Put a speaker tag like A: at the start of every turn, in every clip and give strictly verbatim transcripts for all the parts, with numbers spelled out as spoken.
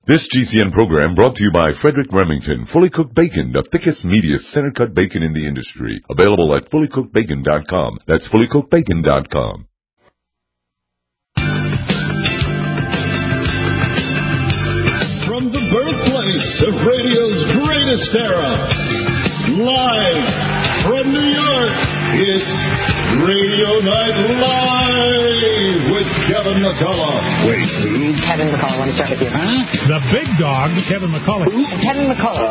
A: This G C N program brought to you by Frederick Remington, Fully Cooked Bacon, the thickest, meatiest, center-cut bacon in the industry. Available at fully cooked bacon dot com. That's fully cooked bacon dot com.
B: From the birthplace of radio's greatest era, live from New York, it's Radio Night Live with Kevin McCullough.
C: Wait, who?
D: Kevin McCullough, let me start with you.
C: Huh?
E: The big dog, Kevin McCullough.
D: Who? Kevin McCullough.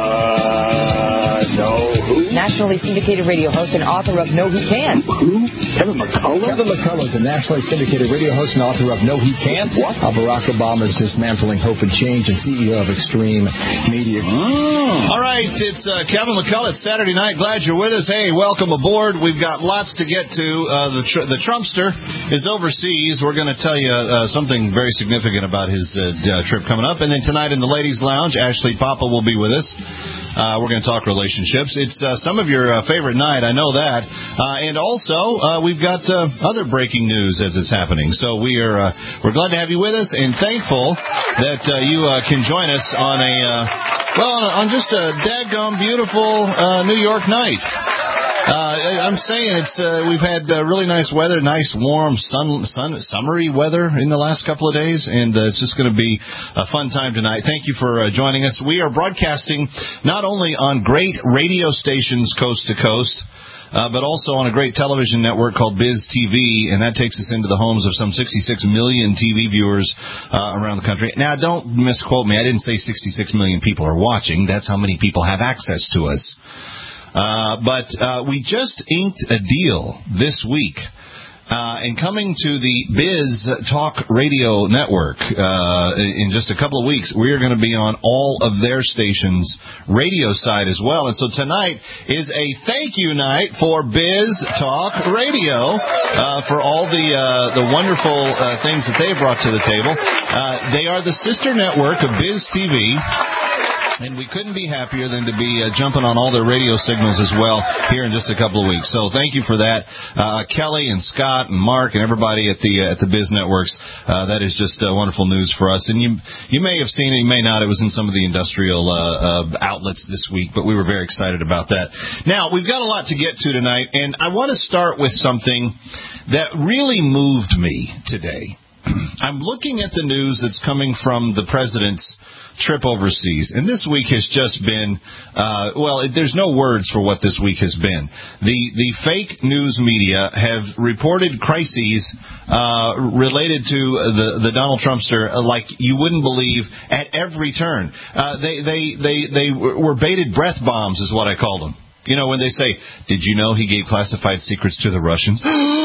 C: Uh, no, who?
D: Nationally syndicated radio host and author of No He Can't.
C: Who? Kevin McCullough?
F: Kevin McCullough is a nationally syndicated radio host and author of No He Can't.
C: What?
F: Uh, Barack Obama's dismantling hope and change and C E O of Extreme Media.
C: Oh.
G: All right, it's uh, Kevin McCullough. It's Saturday night. Glad you're with us. Hey, welcome aboard. We've got lots to get to. Uh, the tr- the Trumpster is overseas. We're going to tell you uh, something very significant about his uh, d- trip coming up. And then tonight in the Ladies' Lounge, Ashley Papa will be with us. Uh, we're going to talk relationships. It's uh, some of your uh, favorite night, I know that. Uh, and also, uh, we've got uh, other breaking news as it's happening. So we are uh, we're glad to have you with us and thankful that uh, you uh, can join us on a uh, well on just a dadgum beautiful uh, New York night. Uh, I'm saying it's uh, we've had uh, really nice weather, nice warm sun, sun, summery weather in the last couple of days, and uh, it's just going to be a fun time tonight. Thank you for uh, joining us. We are broadcasting not only on great radio stations coast to coast, uh, but also on a great television network called Biz T V, and that takes us into the homes of some sixty-six million T V viewers uh, around the country. Now, don't misquote me. I didn't say sixty-six million people are watching. That's how many people have access to us. Uh, but uh, we just inked a deal this week. Uh, and coming to the Biz Talk Radio Network uh, in just a couple of weeks, we are going to be on all of their stations' radio side as well. And so tonight is a thank you night for Biz Talk Radio uh, for all the uh, the wonderful uh, things that they brought to the table. Uh, they are the sister network of Biz T V. And we couldn't be happier than to be uh, jumping on all their radio signals as well here in just a couple of weeks. So thank you for that, uh, Kelly and Scott and Mark and everybody at the uh, at the Biz Networks. Uh, that is just uh, wonderful news for us. And you you may have seen it, you may not. It was in some of the industrial uh, uh, outlets this week, but we were very excited about that. Now we've got a lot to get to tonight, and I want to start with something that really moved me today. I'm looking at the news that's coming from the president's trip overseas, and this week has just been uh well it, there's no words for what this week has been. The the fake news media have reported crises uh related to the the Donald Trumpster uh, like you wouldn't believe at every turn. Uh they they they they were bated breath bombs is what I called them. You know, when they say, "Did you know he gave classified secrets to the Russians?"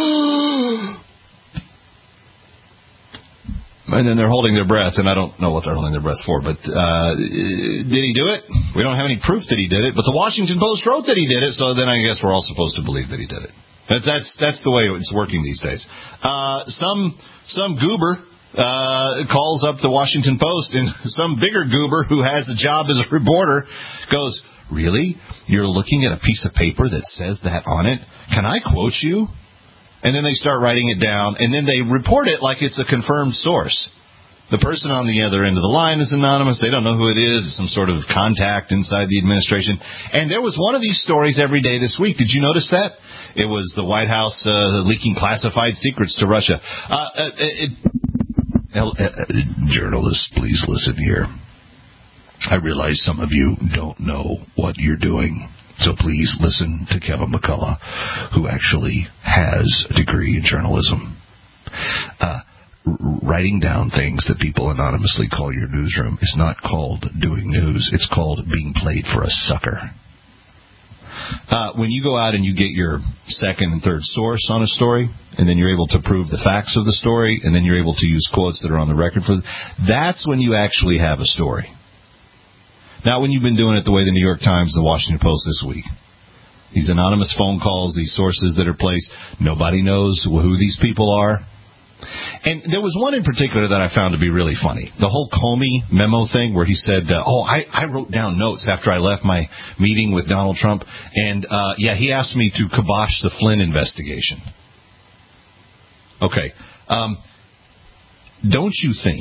G: And then they're holding their breath, and I don't know what they're holding their breath for, but uh, did he do it? We don't have any proof that he did it, but the Washington Post wrote that he did it, so then I guess we're all supposed to believe that he did it. That's that's, that's the way it's working these days. Uh, some some goober uh, calls up the Washington Post, and some bigger goober who has a job as a reporter goes, "Really? You're looking at a piece of paper that says that on it? Can I quote you?" And then they start writing it down, and then they report it like it's a confirmed source. The person on the other end of the line is anonymous. They don't know who it is. It's some sort of contact inside the administration. And there was one of these stories every day this week. Did you notice that? It was the White House uh, leaking classified secrets to Russia. Uh, it, uh, uh, journalists, please listen here. I realize some of you don't know what you're doing. So please listen to Kevin McCullough, who actually has a degree in journalism. Uh, writing down things that people anonymously call your newsroom is not called doing news. It's called being played for a sucker. Uh, when you go out and you get your second and third source on a story, and then you're able to prove the facts of the story, and then you're able to use quotes that are on the record for that's when you actually have a story. Not when you've been doing it the way the New York Times, the Washington Post this week. These anonymous phone calls, these sources that are placed, nobody knows who these people are. And there was one in particular that I found to be really funny. The whole Comey memo thing where he said, uh, oh, I, I wrote down notes after I left my meeting with Donald Trump, and, uh, yeah, he asked me to kibosh the Flynn investigation. Okay. Um, don't you think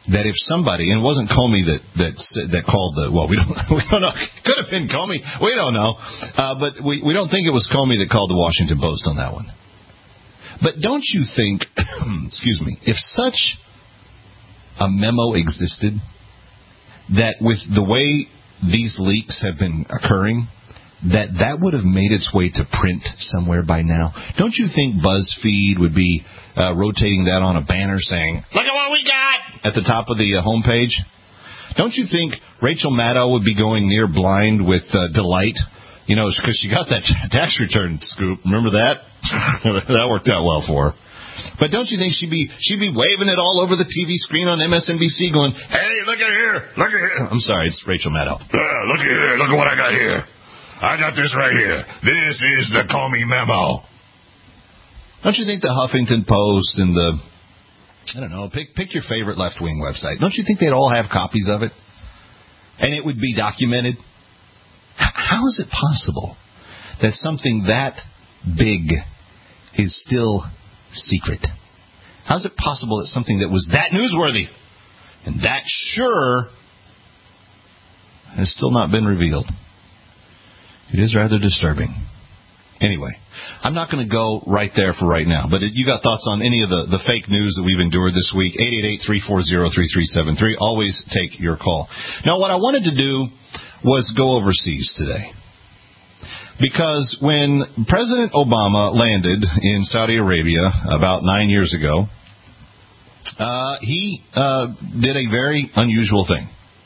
G: that if somebody, and it wasn't Comey that that that called the, well, we don't we don't know, it could have been Comey, we don't know, uh, but we we don't think it was Comey that called the Washington Post on that one. But don't you think, excuse me, if such a memo existed, that with the way these leaks have been occurring, that that would have made its way to print somewhere by now? Don't you think BuzzFeed would be uh, rotating that on a banner saying, look at what we got, at the top of the uh, homepage? Don't you think Rachel Maddow would be going near blind with uh, delight? You know, because she got that tax return scoop. Remember that? That worked out well for her. But don't you think she'd be she'd be waving it all over the T V screen on M S N B C going, hey, look at here, look at here. I'm sorry, it's Rachel Maddow. Uh, look at here, look at what I got here. I got this right here. This is the Comey memo. Don't you think the Huffington Post and the, I don't know, pick pick your favorite left-wing website. Don't you think they'd all have copies of it? And it would be documented? How is it possible that something that big is still secret? How is it possible that something that was that newsworthy and that sure has still not been revealed? It is rather disturbing. Anyway, I'm not going to go right there for right now, but you got thoughts on any of the, the fake news that we've endured this week? eight eight eight, three four zero, three three seven three. Always take your call. Now, what I wanted to do was go overseas today. Because when President Obama landed in Saudi Arabia about nine years ago, uh, he uh, did a very unusual thing.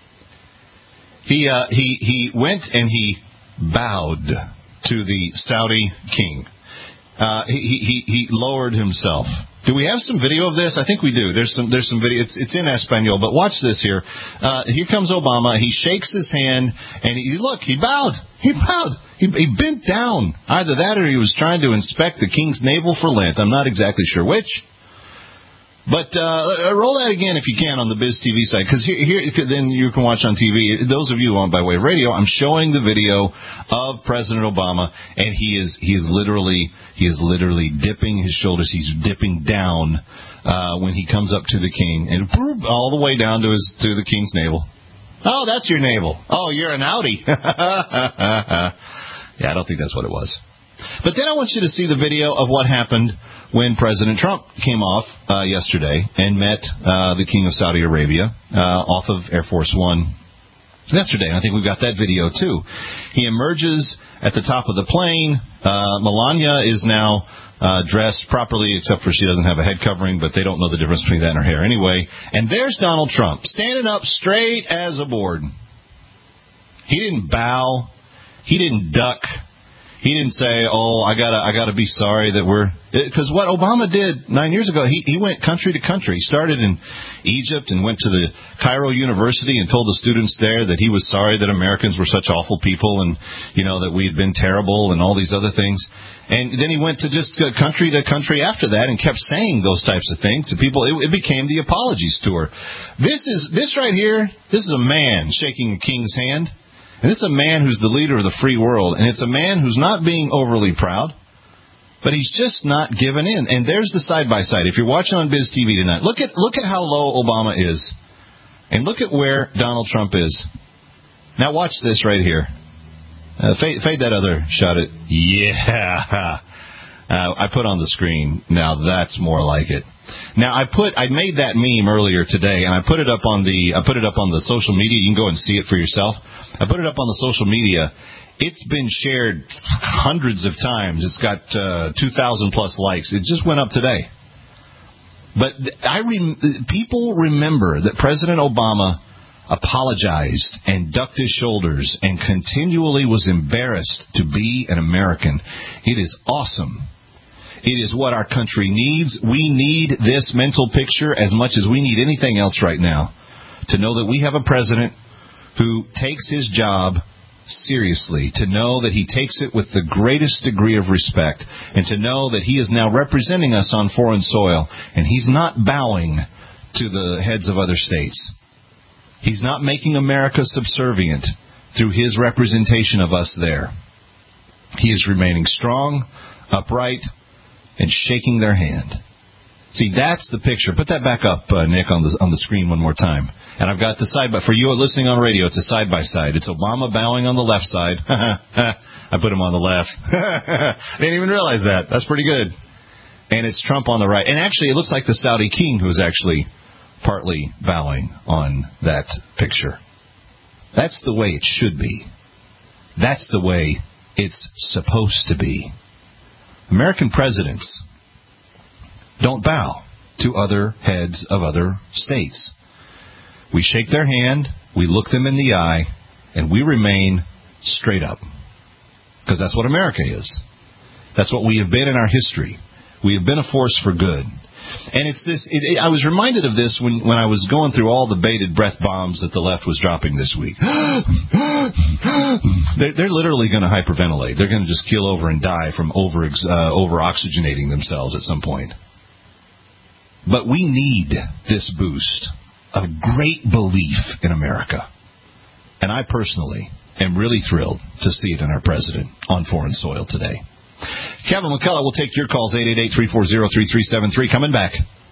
G: He uh, he he went and he bowed to the Saudi king. Uh, he, he he lowered himself. Do we have some video of this? I think we do. There's some there's some video. It's it's in Espanol, but watch this here. Uh, here comes Obama. He shakes his hand, and he look. He bowed. He bowed. He, he bent down. Either that, or he was trying to inspect the king's navel for length. I'm not exactly sure which. But uh, roll that again if you can on the Biz T V site, because here, here then you can watch on T V. Those of you on by way of radio, I'm showing the video of President Obama, and he is he is literally he is literally dipping his shoulders. He's dipping down uh, when he comes up to the king, and boop, all the way down to his to the king's navel. Oh, that's your navel. Oh, you're an outie. Yeah, I don't think that's what it was. But then I want you to see the video of what happened when President Trump came off uh, yesterday and met uh, the King of Saudi Arabia uh, off of Air Force One yesterday. I think we've got that video, too. He emerges at the top of the plane. Uh, Melania is now uh, dressed properly, except for she doesn't have a head covering, but they don't know the difference between that and her hair anyway. And there's Donald Trump, standing up straight as a board. He didn't bow. He didn't duck. He didn't say, "Oh, I gotta, I gotta be sorry that we're." Because what Obama did nine years ago, he he went country to country. He started in Egypt and went to the Cairo University and told the students there that he was sorry that Americans were such awful people, and you know that we had been terrible and all these other things. And then he went to just country to country after that and kept saying those types of things to people. It, it became the apologies tour. This is this right here. This is a man shaking a king's hand. And this is a man who's the leader of the free world, and it's a man who's not being overly proud, but he's just not given in. And there's the side-by-side. If you're watching on Biz T V tonight, look at look at how low Obama is, and look at where Donald Trump is. Now watch this right here. Uh, fade, fade that other shot. At yeah, uh, I put on the screen. Now that's more like it. Now I put I made that meme earlier today, and I put it up on the I put it up on the social media. You can go and see it for yourself. I put it up on the social media. It's been shared hundreds of times. It's got uh, two thousand plus likes. It just went up today. But I rem- people remember that President Obama apologized and ducked his shoulders and continually was embarrassed to be an American. It is awesome. It is what our country needs. We need this mental picture as much as we need anything else right now, to know that we have a president who takes his job seriously, to know that he takes it with the greatest degree of respect, and to know that he is now representing us on foreign soil, and he's not bowing to the heads of other states. He's not making America subservient through his representation of us there. He is remaining strong, upright, and shaking their hand. See, that's the picture. Put that back up, uh, Nick, on the on the screen one more time. And I've got the side by for you listening on radio. It's a side by side. It's Obama bowing on the left side. I put him on the left. I didn't even realize that. That's pretty good. And it's Trump on the right. And actually, it looks like the Saudi king who is actually partly bowing on that picture. That's the way it should be. That's the way it's supposed to be. American presidents don't bow to other heads of other states. We shake their hand, we look them in the eye, and we remain straight up. Because that's what America is. That's what we have been in our history. We have been a force for good. And it's this. It, it, I was reminded of this when, when I was going through all the bated breath bombs that the left was dropping this week. they're, they're literally going to hyperventilate. They're going to just keel over and die from over uh, over oxygenating themselves at some point. But we need this boost of great belief in America. And I personally am really thrilled to see it in our president on foreign soil today. Kevin McCullough will take your calls, eight eight eight, three four zero, three three seven three. Coming back.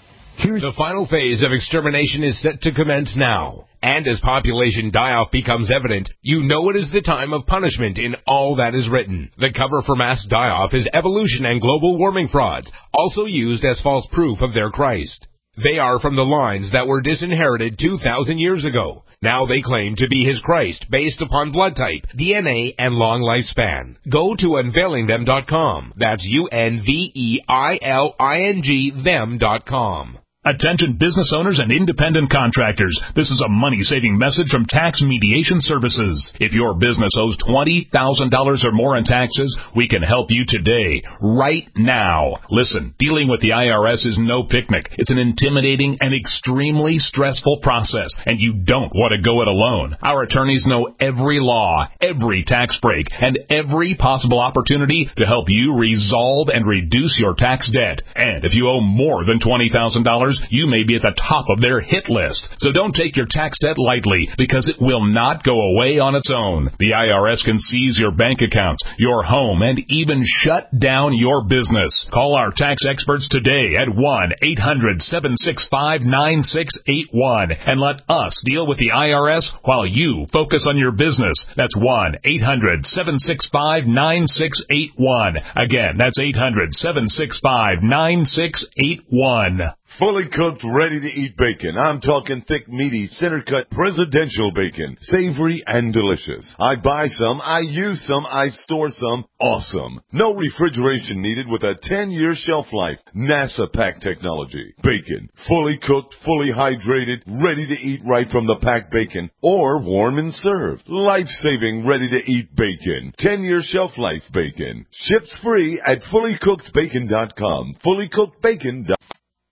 H: The final phase of extermination is set to commence now. And as population die-off becomes evident, you know it is the time of punishment in all that is written. The cover for mass die-off is evolution and global warming frauds, also used as false proof of their Christ. They are from the lines that were disinherited two thousand years ago. Now they claim to be his Christ based upon blood type, D N A, and long lifespan. Go to unveiling them dot com. That's U N V E I L I N G them dot com.
E: Attention business owners and independent contractors. This is a money-saving message from Tax Mediation Services. If your business owes twenty thousand dollars or more in taxes, we can help you today, right now. Listen, dealing with the I R S is no picnic. It's an intimidating and extremely stressful process, and you don't want to go it alone. Our attorneys know every law, every tax break, and every possible opportunity to help you resolve and reduce your tax debt. And if you owe more than twenty thousand dollars, you may be at the top of their hit list. So don't take your tax debt lightly, because it will not go away on its own. The I R S can seize your bank accounts, your home, and even shut down your business. Call our tax experts today at one eight hundred, seven six five, nine six eight one and let us deal with the I R S while you focus on your business. That's one eight hundred, seven six five, nine six eight one. Again, that's eight hundred, seven six five, nine six eight one.
A: Fully cooked, ready-to-eat bacon. I'm talking thick, meaty, center-cut presidential bacon. Savory and delicious. I buy some, I use some, I store some. Awesome. No refrigeration needed with a ten-year shelf life. NASA pack technology. Bacon. Fully cooked, fully hydrated, ready to eat right from the packed bacon. Or warm and served. Life-saving, ready-to-eat bacon. ten-year shelf life bacon. Ships free at fully cooked bacon dot com. fully cooked bacon dot com.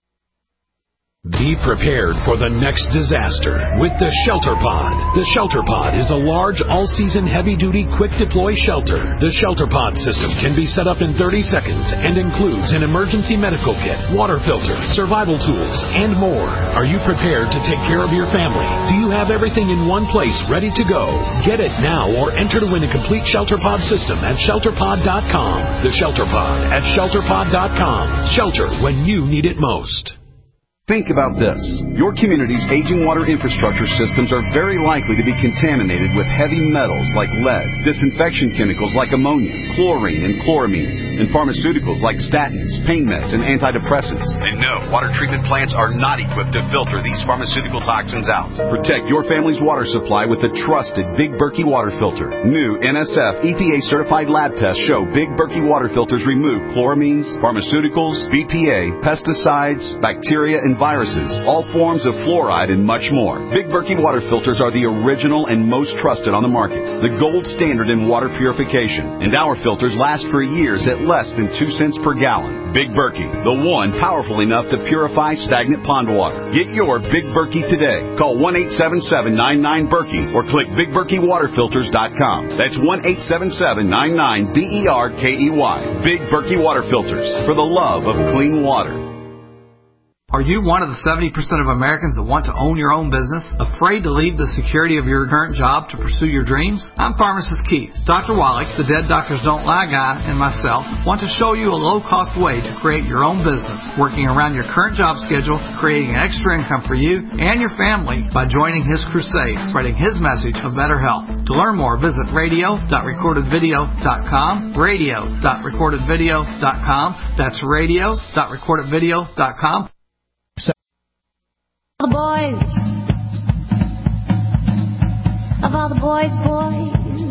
I: Be prepared for the next disaster with the Shelter Pod. The Shelter Pod is a large, all-season, heavy-duty, quick-deploy shelter. The Shelter Pod system can be set up in thirty seconds and includes an emergency medical kit, water filter, survival tools, and more. Are you prepared to take care of your family? Do you have everything in one place ready to go? Get it now or enter to win a complete Shelter Pod system at shelter pod dot com. The Shelter Pod at shelter pod dot com. Shelter when you need it most.
J: Think about this. Your community's aging water infrastructure systems are very likely to be contaminated with heavy metals like lead, disinfection chemicals like ammonia, chlorine and chloramines, and pharmaceuticals like statins, pain meds, and antidepressants. And no, water treatment plants are not equipped to filter these pharmaceutical toxins out. Protect your family's water supply with the trusted Big Berkey water filter. New N S F E P A-certified lab tests show Big Berkey water filters remove chloramines, pharmaceuticals, B P A, pesticides, bacteria, and viruses, all forms of fluoride, and much more. Big Berkey water filters are the original and most trusted on the market, the gold standard in water purification, and our filters last for years at less than two cents per gallon. Big Berkey, the one powerful enough to purify stagnant pond water. Get your Big Berkey today. Call one eight seven seven, nine nine, Berkey or click big berkey water filters dot com. That's one eight seven seven, nine nine, B E R K E Y. Big Berkey water filters, for the love of clean water.
K: Are you one of the seventy percent of Americans that want to own your own business? Afraid to leave the security of your current job to pursue your dreams? I'm Pharmacist Keith. Doctor Wallach, the Dead Doctors Don't Lie guy, and myself want to show you a low-cost way to create your own business, working around your current job schedule, creating an extra income for you and your family by joining his crusade, spreading his message of better health. To learn more, visit radio dot recorded video dot com, radio dot recorded video dot com. That's radio dot recorded video dot com.
L: The boys, of all the boys, boys,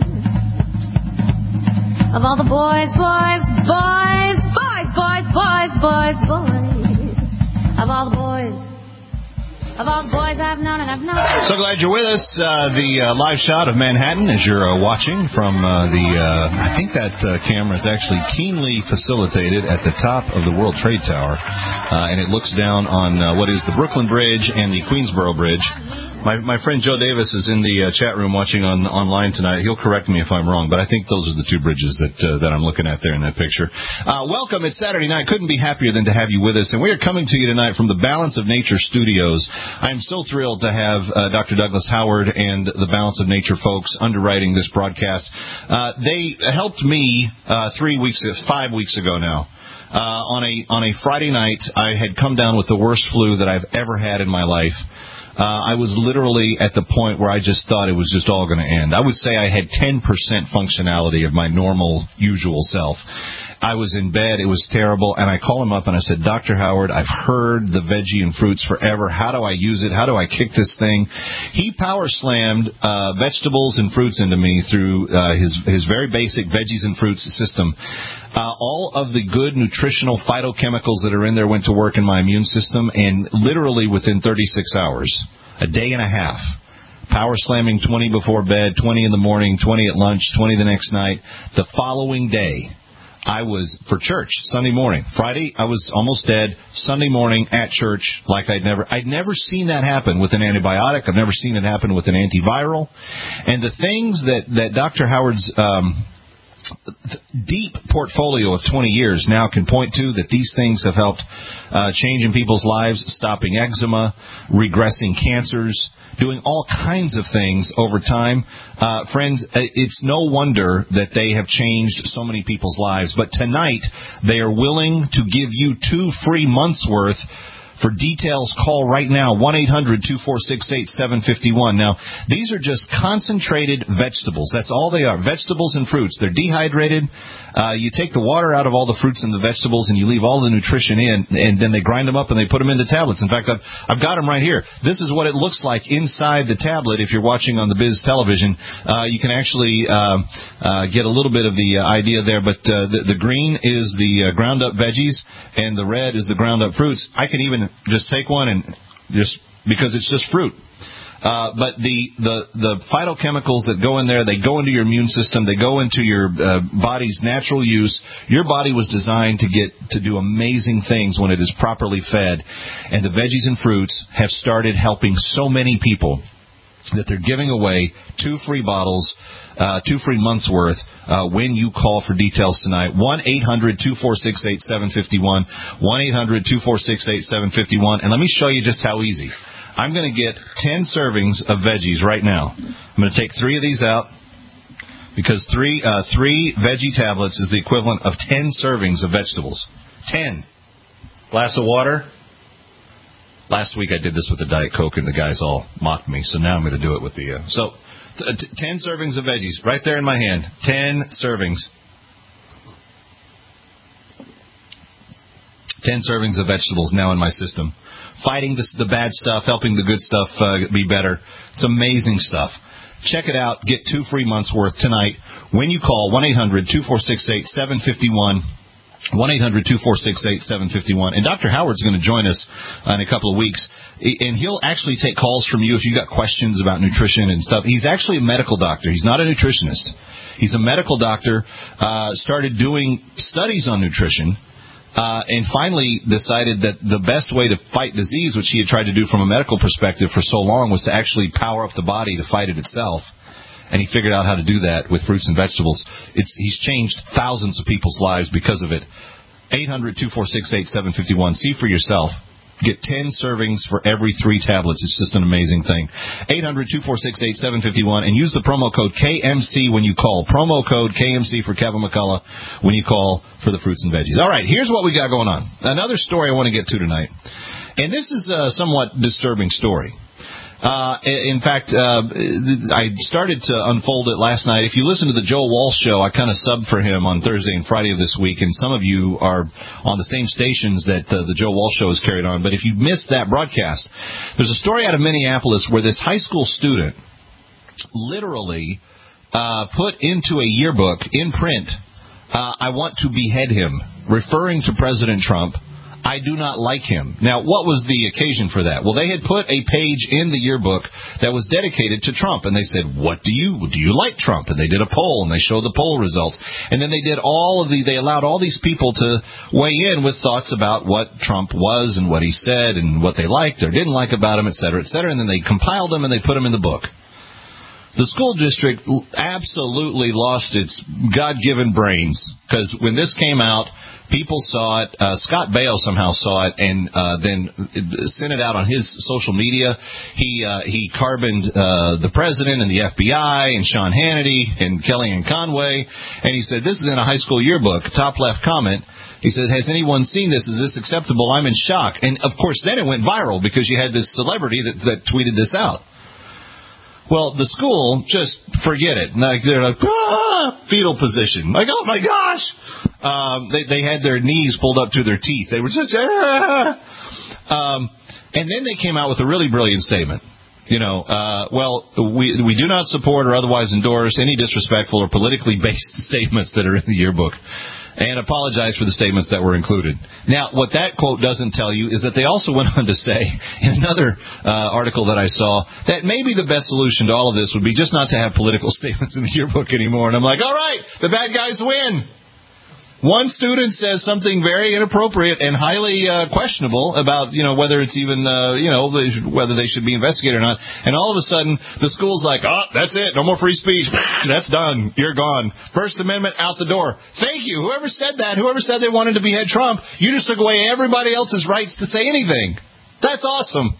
L: of all the boys, boys, boys, boys, boys, boys, boys, boys, of all the boys, of all the boys I've known and I've known.
G: So glad you're with us. Uh, the uh, live shot of Manhattan as you're uh, watching from uh, the, uh, I think that uh, camera is actually keenly facilitated at the top of the World Trade Tower. Uh, and it looks down on uh, what is the Brooklyn Bridge and the Queensboro Bridge. My my friend Joe Davis is in the uh, chat room watching on online tonight. He'll correct me if I'm wrong, but I think those are the two bridges that uh, that I'm looking at there in that picture. Uh, welcome. It's Saturday night. Couldn't be happier than to have you with us. And we are coming to you tonight from the Balance of Nature Studios. I am so thrilled to have uh, Doctor Douglas Howard and the Balance of Nature folks underwriting this broadcast. Uh, they helped me uh, three weeks, five weeks ago now. Uh, on a on a Friday night, I had come down with the worst flu that I've ever had in my life. Uh, I was literally at the point where I just thought it was just all going to end. I would say I had ten percent functionality of my normal, usual self. I was in bed. It was terrible. And I called him up and I said, Doctor Howard, I've heard the veggie and fruits forever. How do I use it? How do I kick this thing? He power slammed uh, vegetables and fruits into me through uh, his, his very basic veggies and fruits system. Uh, all of the good nutritional phytochemicals that are in there went to work in my immune system, and literally within thirty-six hours, a day and a half, power slamming twenty before bed, twenty in the morning, twenty at lunch, twenty the next night. The following day, I was for church Sunday morning. Friday, I was almost dead. Sunday morning at church, like I'd never, I'd never seen that happen with an antibiotic. I've never seen it happen with an antiviral. And the things that, that Doctor Howard's, um, deep portfolio of twenty years now can point to, that these things have helped uh, change in people's lives, stopping eczema, regressing cancers, doing all kinds of things over time. Uh, friends, it's no wonder that they have changed so many people's lives. But tonight, they are willing to give you two free months' worth. For details, call right now, one eight hundred two four six eight seven five one. Now, these are just concentrated vegetables. That's all they are, vegetables and fruits. They're dehydrated. Uh, you take the water out of all the fruits and the vegetables, and you leave all the nutrition in, and then they grind them up and they put them into tablets. In fact, I've, I've got them right here. This is what it looks like inside the tablet. If you're watching on the Biz television, uh, you can actually uh, uh, get a little bit of the uh, idea there. But uh, the, the green is the uh, ground-up veggies, and the red is the ground-up fruits. I can even just take one and just because it's just fruit. Uh, but the, the, the phytochemicals that go in there, they go into your immune system, they go into your uh, body's natural use. Your body was designed to get to do amazing things when it is properly fed. And the veggies and fruits have started helping so many people that they're giving away two free bottles, uh, two free months' worth uh, when you call for details tonight. one eight hundred two four six eight seven five one, one eight hundred two four six eight seven five one. And let me show you just how easy. I'm going to get ten servings of veggies right now. I'm going to take three of these out because three uh, three veggie tablets is the equivalent of ten servings of vegetables. ten. Glass of water. Last week I did this with the Diet Coke and the guys all mocked me, so now I'm going to do it with the... Uh, so, t- t- ten servings of veggies right there in my hand. ten servings. ten servings of vegetables now in my system. Fighting the, the bad stuff, helping the good stuff uh, be better. It's amazing stuff. Check it out. Get two free months' worth tonight when you call one eight hundred two four six eight seven five one. one eight hundred two four six eight seven five one. And Doctor Howard's going to join us in a couple of weeks. And he'll actually take calls from you if you've got questions about nutrition and stuff. He's actually a medical doctor. He's not a nutritionist. He's a medical doctor, uh, started doing studies on nutrition. Uh, and finally decided that the best way to fight disease, which he had tried to do from a medical perspective for so long, was to actually power up the body to fight it itself. And he figured out how to do that with fruits and vegetables. It's, he's changed thousands of people's lives because of it. eight hundred two four six eight seven five one. See for yourself. get ten servings for every three tablets. It's just an amazing thing. eight hundred, two four six, eight seven five one, and use the promo code K M C when you call. Promo code K M C for Kevin McCullough when you call for the fruits and veggies. All right, here's what we got going on. Another story I want to get to tonight. And this is a somewhat disturbing story. Uh, in fact, uh, I started to unfold it last night. If you listen to the Joe Walsh show, I kind of subbed for him on Thursday and Friday of this week, and some of you are on the same stations that uh, the Joe Walsh show is carried on. But if you missed that broadcast, there's a story out of Minneapolis where this high school student literally uh, put into a yearbook in print, uh, I want to behead him, referring to President Trump. I do not like him. Now, what was the occasion for that? Well, they had put a page in the yearbook that was dedicated to Trump, and they said, what do you, do you like Trump? And they did a poll, and they showed the poll results. And then they did all of the, they allowed all these people to weigh in with thoughts about what Trump was and what he said and what they liked or didn't like about him, et cetera, et cetera. And then they compiled them and they put them in the book. The school district absolutely lost its God-given brains, because when this came out, people saw it. Uh, Scott Baio somehow saw it and uh, then sent it out on his social media. He uh, he carboned uh, the president and the F B I and Sean Hannity and Kellyanne Conway, and he said, this is in a high school yearbook. Top left comment. He said, has anyone seen this? Is this acceptable? I'm in shock. And, of course, then it went viral because you had this celebrity that, that tweeted this out. Well, the school, just forget it. Like, they're like, ah, fetal position. Like, oh, my gosh. Um, they, they had their knees pulled up to their teeth. They were just, ah. Um, and then they came out with a really brilliant statement. You know, uh, well, we we do not support or otherwise endorse any disrespectful or politically based statements that are in the yearbook, and apologize for the statements that were included. Now, what that quote doesn't tell you is that they also went on to say, in another uh, article that I saw, that maybe the best solution to all of this would be just not to have political statements in the yearbook anymore. And I'm like, all right, the bad guys win. One student says something very inappropriate and highly uh, questionable about, you know, whether it's even, uh, you know, whether they should be investigated or not. And all of a sudden, the school's like, oh, that's it. No more free speech. That's done. You're gone. First Amendment out the door. Thank you. Whoever said that, whoever said they wanted to behead Trump, you just took away everybody else's rights to say anything. That's awesome.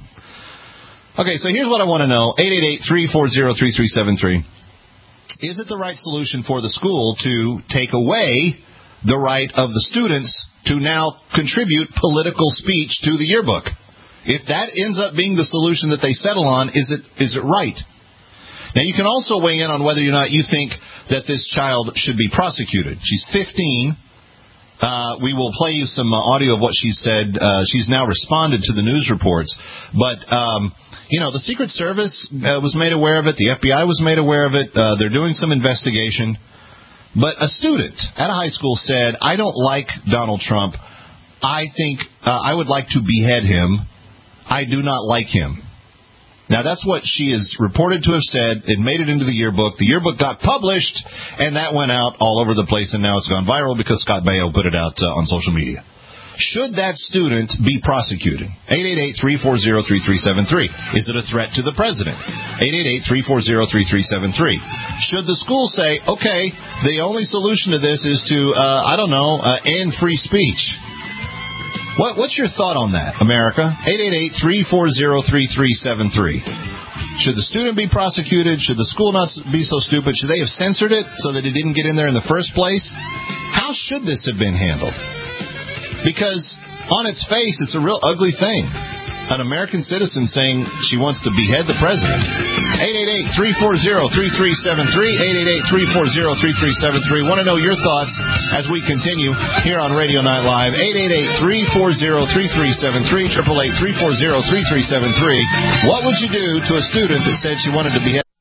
G: Okay, so here's what I want to know. eight eight eight, three four zero, three three seven three. Is it the right solution for the school to take away the right of the students to now contribute political speech to the yearbook? If that ends up being the solution that they settle on, is it is it right? Now, you can also weigh in on whether or not you think that this child should be prosecuted. She's fifteen. Uh, we will play you some uh, audio of what she said. Uh, she's now responded to the news reports. But, um, you know, the Secret Service uh, was made aware of it. The F B I was made aware of it. Uh, they're doing some investigation. But a student at a high school said, I don't like Donald Trump. I think uh, I would like to behead him. I do not like him. Now, that's what she is reported to have said. It made it into the yearbook. The yearbook got published, and that went out all over the place, and now it's gone viral because Scott Baio put it out uh, on social media. Should that student be prosecuted? eight eight eight, three four zero, three three seven three. Is it a threat to the president? eight eight eight, three four zero, three three seven three. Should the school say, okay, the only solution to this is to, uh, I don't know, uh, end free speech? What, what's your thought on that, America? eight eight eight, three four zero, three three seven three. Should the student be prosecuted? Should the school not be so stupid? Should they have censored it so that it didn't get in there in the first place? How should this have been handled? Because on its face, it's a real ugly thing. An American citizen saying she wants to behead the president. eight eight eight, three four zero, three three seven three. eight eight eight, three four zero, three three seven three. Want to know your thoughts as we continue here on Radio Night Live. eight eight eight, three four zero, three three seven three. eight eight eight, three four zero, three three seven three. What would you do to a student that said she wanted to behead?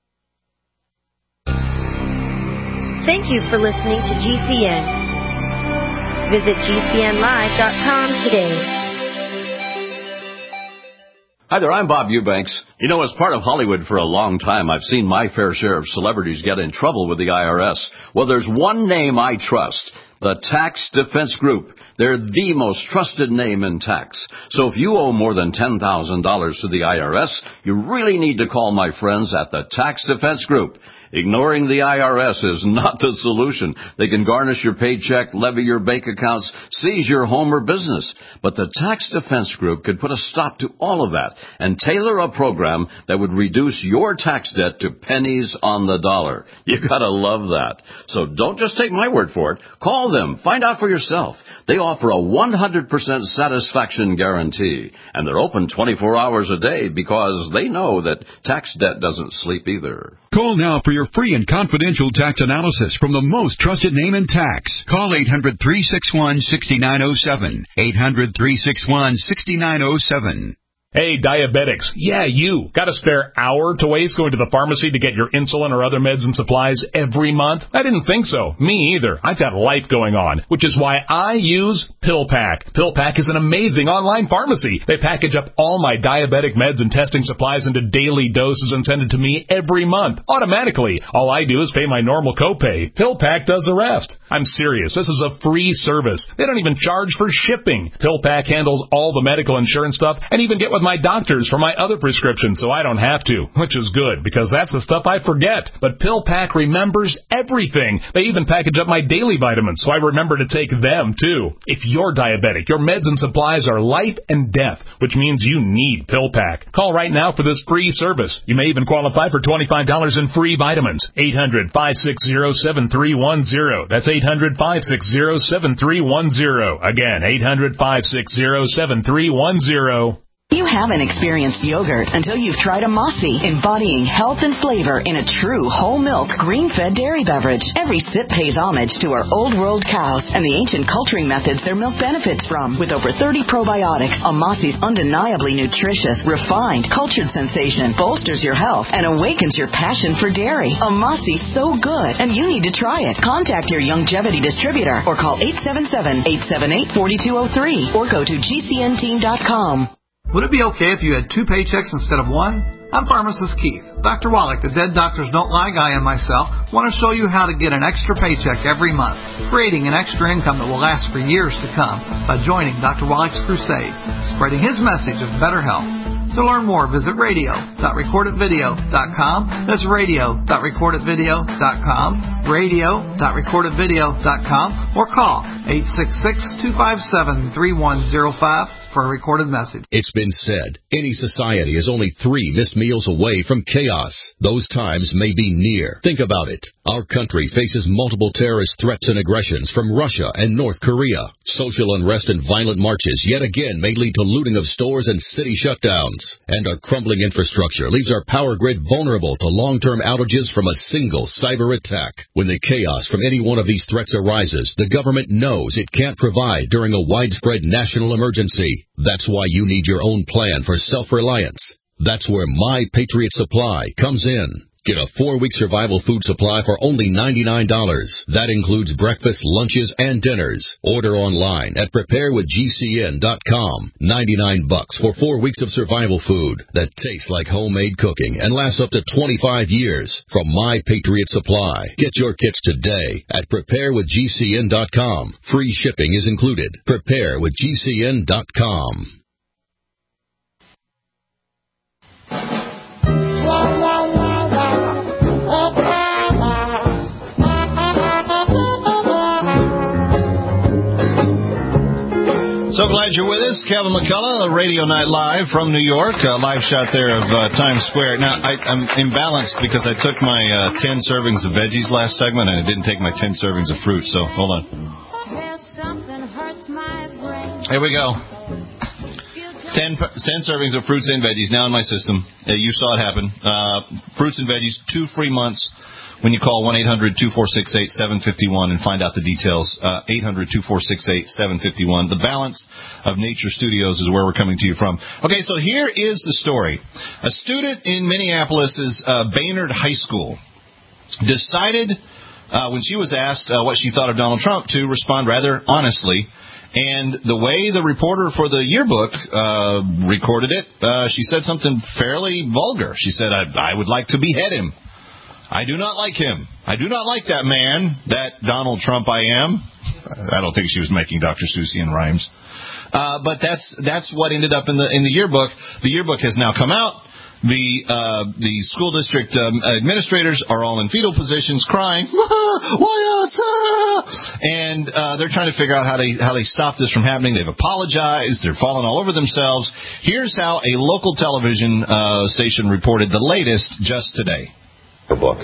L: Thank you for listening to G C N. Visit G C N live dot com today.
M: Hi there, I'm Bob Eubanks. You know, as part of Hollywood for a long time, I've seen my fair share of celebrities get in trouble with the I R S. Well, there's one name I trust. The Tax Defense Group. They're the most trusted name in tax. So if you owe more than ten thousand dollars to the I R S, you really need to call my friends at the Tax Defense Group. Ignoring the I R S is not the solution. They can garnish your paycheck, levy your bank accounts, seize your home or business. But the Tax Defense Group could put a stop to all of that and tailor a program that would reduce your tax debt to pennies on the dollar. You gotta love that. So don't just take my word for it. Call them. Find out for yourself. They offer a one hundred percent satisfaction guarantee. And they're open twenty-four hours a day because they know that tax debt doesn't sleep either.
N: Call now for your free and confidential tax analysis from the most trusted name in tax. Call eight hundred, three six one, six nine zero seven. eight hundred, three six one, six nine zero seven.
E: Hey, diabetics. Yeah, you. Got a spare hour to waste going to the pharmacy to get your insulin or other meds and supplies every month? I didn't think so. Me either. I've got life going on, which is why I use PillPack. PillPack is an amazing online pharmacy. They package up all my diabetic meds and testing supplies into daily doses and send it to me every month, automatically. All I do is pay my normal copay. PillPack does the rest. I'm serious. This is a free service. They don't even charge for shipping. PillPack handles all the medical insurance stuff and even get with my doctors for my other prescriptions so I don't have to, which is good because that's the stuff I forget. But PillPack remembers everything. They even package up my daily vitamins so I remember to take them too. If you're diabetic, your meds and supplies are life and death, which means you need PillPack. Call right now for this free service. You may even qualify for twenty-five dollars in free vitamins. eight hundred, five six zero, seven three one zero. That's eight hundred, five six zero, seven three one zero. Again, eight hundred, five six zero, seven three one zero.
O: You haven't experienced yogurt until you've tried a Mossy, embodying health and flavor in a true whole milk, green-fed dairy beverage. Every sip pays homage to our old world cows and the ancient culturing methods their milk benefits from. With over thirty probiotics, a Mossy's undeniably nutritious, refined, cultured sensation bolsters your health and awakens your passion for dairy. A Mossy's so good, and you need to try it. Contact your Youngevity distributor or call eight seven seven, eight seven eight, four two zero three or go to G C N team dot com.
K: Would it be okay if you had two paychecks instead of one? I'm Pharmacist Keith. Doctor Wallach, the Dead Doctors Don't Lie guy, and myself want to show you how to get an extra paycheck every month, creating an extra income that will last for years to come by joining Doctor Wallach's crusade, spreading his message of better health. To learn more, visit radio dot record it video dot com. That's radio dot record it video dot com, radio dot record it video dot com, or call eight six six, two five seven, three one zero five for a recorded message.
P: It's been said, any society is only three missed meals away from chaos. Those times may be near. Think about it. Our country faces multiple terrorist threats and aggressions from Russia and North Korea. Social unrest and violent marches yet again may lead to looting of stores and city shutdowns. And our crumbling infrastructure leaves our power grid vulnerable to long-term outages from a single cyber attack. When the chaos from any one of these threats arises, the government knows it can't provide during a widespread national emergency. That's why you need your own plan for self-reliance. That's where My Patriot Supply comes in. Get a four-week survival food supply for only ninety-nine dollars. That includes breakfast, lunches, and dinners. Order online at prepare with G C N dot com. ninety-nine bucks for four weeks of survival food that tastes like homemade cooking and lasts up to twenty-five years from My Patriot Supply. Get your kits today at prepare with G C N dot com. Free shipping is included. prepare with G C N dot com.
G: So glad you're with us. Kevin McCullough, Radio Night Live from New York. A live shot there of uh, Times Square. Now, I, I'm imbalanced because I took my uh, ten servings of veggies last segment, and I didn't take my ten servings of fruit. So, hold on. Here we go. Ten, ten servings of fruits and veggies now in my system. Uh, you saw it happen. Uh, fruits and veggies, two free months. When you call one eight hundred, two four six eight, seven five one and find out the details, uh, eight hundred, two four six eight, seven five one. The Balance of Nature Studios is where we're coming to you from. Okay, so here is the story. A student in Minneapolis' uh, Baynard High School decided, uh, when she was asked uh, what she thought of Donald Trump, to respond rather honestly. And the way the reporter for the yearbook uh, recorded it, uh, she said something fairly vulgar. She said, I, I would like to behead him. I do not like him. I do not like that man, that Donald Trump I am. I don't think she was making Doctor Seussian rhymes. Uh, but that's that's what ended up in the in the yearbook. The yearbook has now come out. The uh, the school district um, administrators are all in fetal positions, crying, "Why us?" And uh, they're trying to figure out how they how they stop this from happening. They've apologized. They're falling all over themselves. Here's how a local television uh, station reported the latest just today.
Q: The book.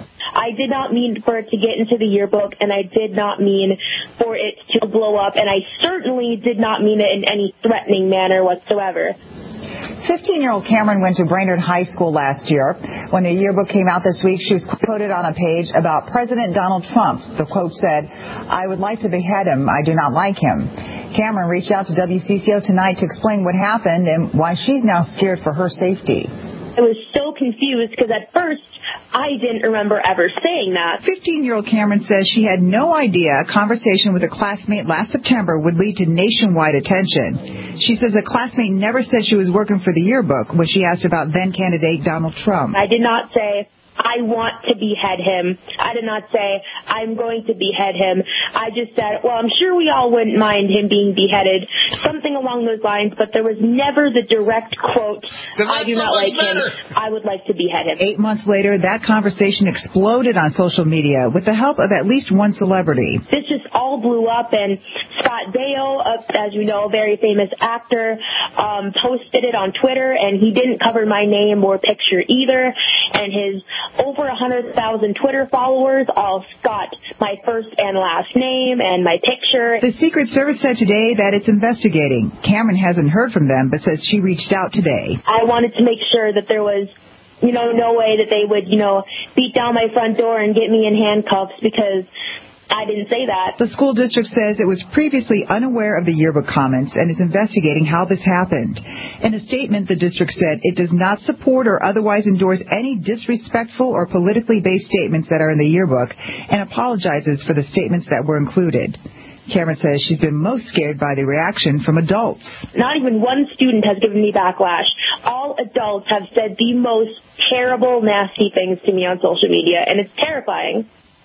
R: I did not mean for it to get into the yearbook, and I did not mean for it to blow up, and I certainly did not mean it in any threatening manner whatsoever.
S: fifteen-year-old Cameron went to Brainerd High School last year. When the yearbook came out this week, she was quoted on a page about President Donald Trump. The quote said, "I would like to behead him. I do not like him." Cameron reached out to W C C O tonight to explain what happened and why she's now scared for her safety.
R: I was so confused because at first I didn't remember ever saying that.
S: fifteen-year-old Cameron says she had no idea a conversation with a classmate last September would lead to nationwide attention. She says a classmate never said she was working for the yearbook when she asked about then-candidate Donald Trump.
R: I did not say, "I want to behead him." I did not say, "I'm going to behead him." I just said, well, I'm sure we all wouldn't mind him being beheaded, something along those lines, but there was never the direct quote, "I do not like him. I would like to behead him."
S: Eight months later, that conversation exploded on social media with the help of at least one celebrity.
R: This just all blew up, and Scott Baio, uh, as you know, a very famous actor, um, posted it on Twitter, and he didn't cover my name or picture either, and his over one hundred thousand Twitter followers all got my first and last name and my picture.
S: The Secret Service said today that it's investigating. Cameron hasn't heard from them, but says she reached out today.
R: I wanted to make sure that there was, you know, no way that they would, you know, beat down my front door and get me in handcuffs because I didn't say that.
S: The school district says it was previously unaware of the yearbook comments and is investigating how this happened. In a statement, the district said it does not support or otherwise endorse any disrespectful or politically based statements that are in the yearbook and apologizes for the statements that were included. Cameron says she's been most scared by the reaction from adults.
R: Not even one student has given me backlash. All adults have said the most terrible, nasty things to me on social media, and it's terrifying.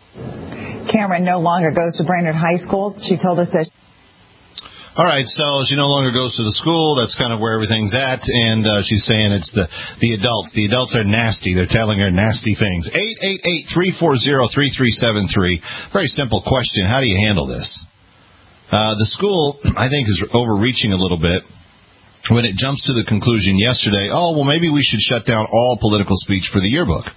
S: Cameron no longer goes to Brainerd High School. She told us that.
G: All right, so she no longer goes to the school. That's kind of where everything's at, and uh, she's saying it's the the adults. The adults are nasty. They're telling her nasty things. eight eight eight, three four zero, three three seven three. Very simple question. How do you handle this? Uh, the school, I think, is overreaching a little bit when it jumps to the conclusion yesterday, oh, well, maybe we should shut down all political speech for the yearbook.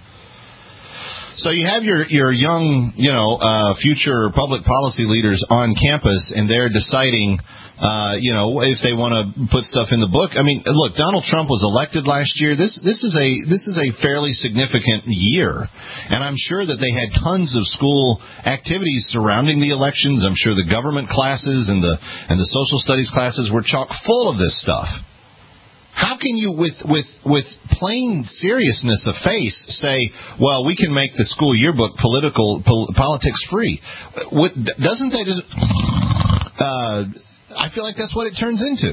G: So you have your, your young, you know, uh, future public policy leaders on campus, and they're deciding, uh, you know, if they want to put stuff in the book. I mean, look, Donald Trump was elected last year. This this is a this is a fairly significant year, and I'm sure that they had tons of school activities surrounding the elections. I'm sure the government classes and the and the social studies classes were chock full of this stuff. How can you, with, with, with plain seriousness of face, say, well, we can make the school yearbook political pol- politics free? What, doesn't that just... Uh, I feel like that's what it turns into.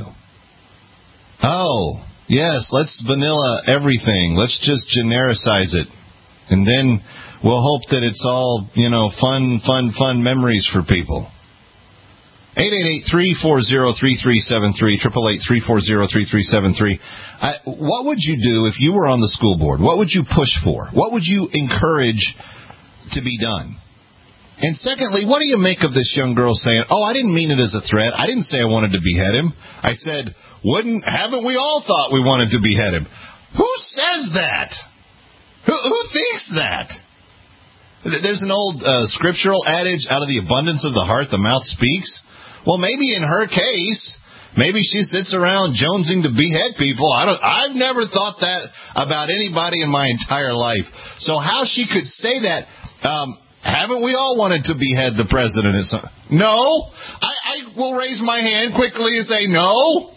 G: Oh, yes, let's vanilla everything. Let's just genericize it. And then we'll hope that it's all, you know, fun, fun, fun memories for people. eight eight eight, three four zero, three three seven three, eight eight eight, three four zero, three three seven three. I, what would you do if you were on the school board? What would you push for? What would you encourage to be done? And secondly, what do you make of this young girl saying, oh, I didn't mean it as a threat. I didn't say I wanted to behead him. I said, wouldn't, haven't we all thought we wanted to behead him? Who says that? Who, who thinks that? There's an old uh, scriptural adage, out of the abundance of the heart, the mouth speaks. Well, maybe in her case, maybe she sits around jonesing to behead people. I don't, I've never thought that about anybody in my entire life. So how she could say that, um, haven't we all wanted to behead the president? No. I, I will raise my hand quickly and say no.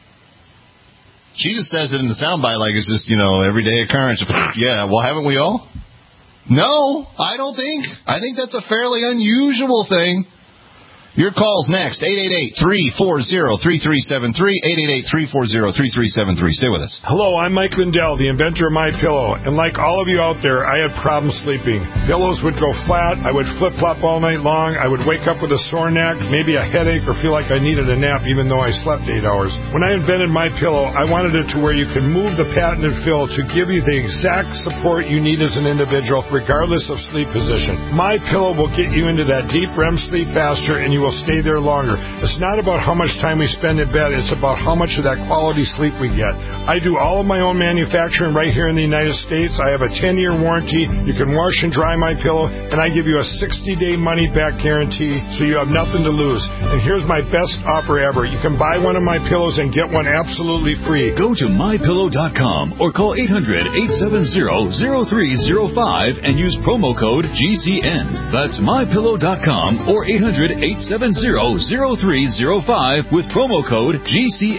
G: She just says it in the soundbite like it's just, you know, everyday occurrence. Yeah, well, haven't we all? No, I don't think. I think that's a fairly unusual thing. Your call's next, eight eight eight, three four zero, three three seven three, eight eight eight, three four zero, three three seven three. Stay with us.
Q: Hello, I'm Mike Lindell, the inventor of MyPillow, and like all of you out there, I had problems sleeping. Pillows would go flat, I would flip-flop all night long, I would wake up with a sore neck, maybe a headache, or feel like I needed a nap even though I slept eight hours. When I invented MyPillow, I wanted it to where you could move the patented fill to give you the exact support you need as an individual, regardless of sleep position. MyPillow will get you into that deep R E M sleep faster, and you will stay there longer. It's not about how much time we spend in bed, it's about how much of that quality sleep we get. I do all of my own manufacturing right here in the United States. I have a ten-year warranty. You can wash and dry my pillow, and I give you a sixty-day money-back guarantee, so you have nothing to lose. And here's my best offer ever. You can buy one of my pillows and get one absolutely free.
T: Go to my pillow dot com or call eight hundred, eight seven zero, zero three zero five and use promo code G C N. That's my pillow dot com or eight hundred, eight seven zero, zero three zero five with promo code G C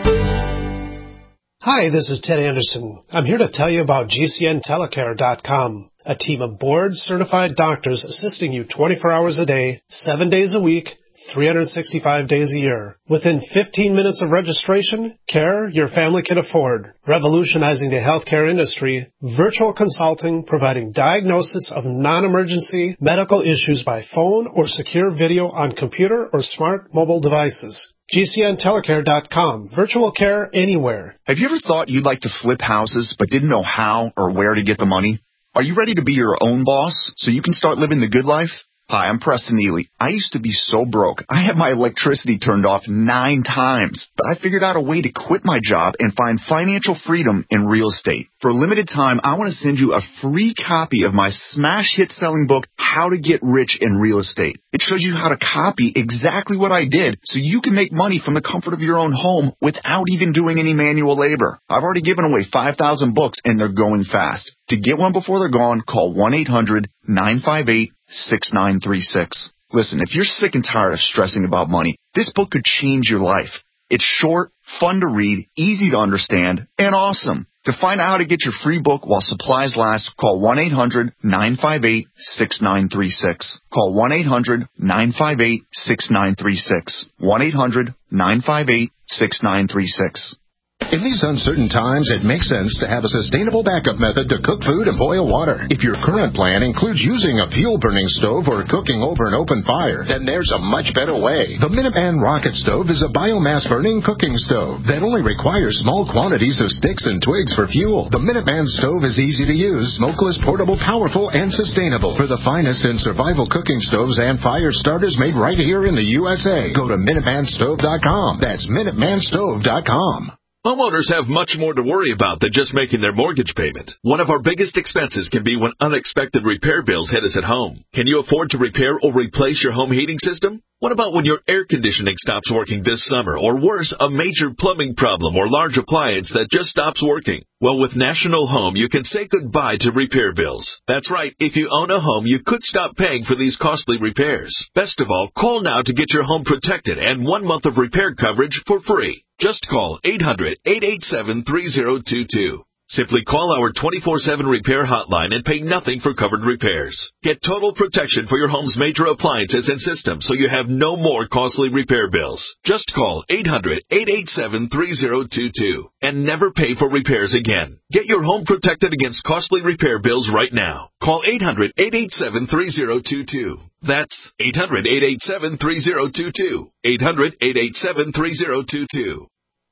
T: N.
U: Hi, this is Ted Anderson. I'm here to tell you about G C N telecare dot com, a team of board-certified doctors assisting you twenty-four hours a day, seven days a week, three hundred sixty-five days a year. Within fifteen minutes of registration, care your family can afford. Revolutionizing the healthcare industry, virtual consulting providing diagnosis of non-emergency medical issues by phone or secure video on computer or smart mobile devices. G C N telecare dot com. Virtual care anywhere.
V: Have you ever thought you'd like to flip houses but didn't know how or where to get the money? Are you ready to be your own boss so you can start living the good life? Hi, I'm Preston Ely. I used to be so broke. I had my electricity turned off nine times, but I figured out a way to quit my job and find financial freedom in real estate. For a limited time, I want to send you a free copy of my smash hit selling book, How to Get Rich in Real Estate. It shows you how to copy exactly what I did so you can make money from the comfort of your own home without even doing any manual labor. I've already given away five thousand books and they're going fast. To get one before they're gone, call one eight hundred, nine five eight, six nine three six. Listen, if you're sick and tired of stressing about money, this book could change your life. It's short, fun to read, easy to understand, and awesome. To find out how to get your free book while supplies last, call one eight hundred, nine five eight, six nine three six. Call one eight hundred, nine five eight, six nine three six. one eight hundred, nine five eight, six nine three six.
W: In these uncertain times, it makes sense to have a sustainable backup method to cook food and boil water. If your current plan includes using a fuel-burning stove or cooking over an open fire, then there's a much better way. The Minuteman Rocket Stove is a biomass-burning cooking stove that only requires small quantities of sticks and twigs for fuel. The Minuteman Stove is easy to use, smokeless, portable, powerful, and sustainable. For the finest in survival cooking stoves and fire starters made right here in the U S A, go to Minuteman Stove dot com. That's Minuteman Stove dot com.
X: Homeowners have much more to worry about than just making their mortgage payment. One of our biggest expenses can be when unexpected repair bills hit us at home. Can you afford to repair or replace your home heating system? What about when your air conditioning stops working this summer, or worse, a major plumbing problem or large appliance that just stops working? Well, with National Home, you can say goodbye to repair bills. That's right. If you own a home, you could stop paying for these costly repairs. Best of all, call now to get your home protected and one month of repair coverage for free. Just call eight hundred, eight eight seven, three zero two two. Simply call our twenty-four seven repair hotline and pay nothing for covered repairs. Get total protection for your home's major appliances and systems so you have no more costly repair bills. Just call eight hundred, eight eight seven, three zero two two and never pay for repairs again. Get your home protected against costly repair bills right now. Call eight hundred, eight eight seven, three zero two two. That's eight hundred, eight eight seven, three zero two two. eight hundred, eight eight seven, three zero two two.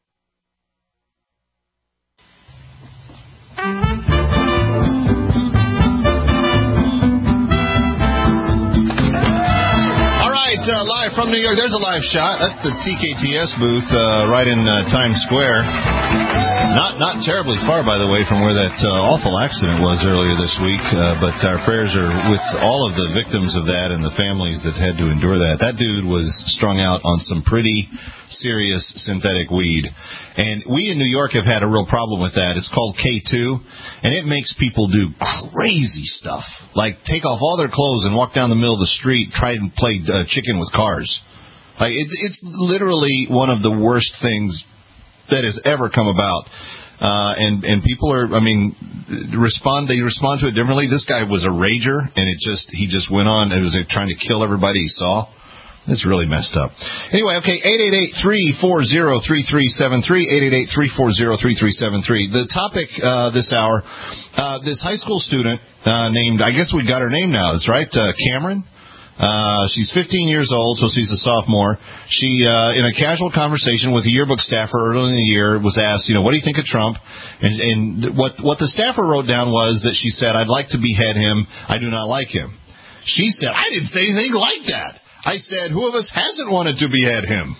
G: Uh, live from New York. There's a live shot. That's the T K T S booth uh, right in uh, Times Square. Not not terribly far, by the way, from where that uh, awful accident was earlier this week. Uh, but our prayers are with all of the victims of that and the families that had to endure that. That dude was strung out on some pretty serious synthetic weed. And we in New York have had a real problem with that. It's called K two, and it makes people do crazy stuff. Like take off all their clothes and walk down the middle of the street, try and play uh, chicken with cars. Like it's it's literally one of the worst things that has ever come about. Uh, and, and people are, I mean, respond, they respond to it differently. This guy was a rager, and it just, he just went on, it was like trying to kill everybody he saw. It's really messed up. Anyway, okay, eight eight eight, three four zero, three three seven three, eight eight eight, three four zero, three three seven three. The topic uh, this hour, uh, this high school student uh, named, I guess we got her name now, that's right, uh, Cameron. Uh, she's fifteen years old, so she's a sophomore. She, uh, in a casual conversation with a yearbook staffer early in the year, was asked, you know, what do you think of Trump? And, and what, what the staffer wrote down was that she said, I'd like to behead him. I do not like him. She said, I didn't say anything like that. I said, who of us hasn't wanted to behead him?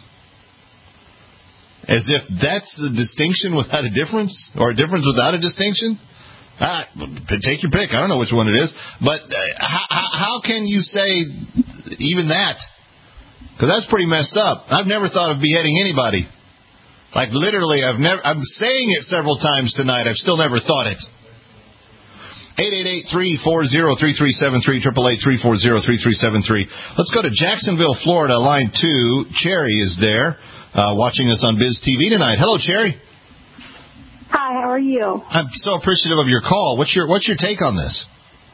G: As if that's a distinction without a difference, or a difference without a distinction. Ah, take your pick. I don't know which one it is. But uh, how, how can you say even that? Because that's pretty messed up. I've never thought of beheading anybody. Like, literally, I've never. I'm saying it several times tonight. I've still never thought it. eight eight eight, three four zero, three three seven three, eight eight eight, three four zero, three three seven three. Let's go to Jacksonville, Florida, line two. Cherry is there, uh, watching us on Biz T V tonight. Hello, Cherry.
B: Hi, how are you?
G: I'm so appreciative of your call. What's your What's your take on this?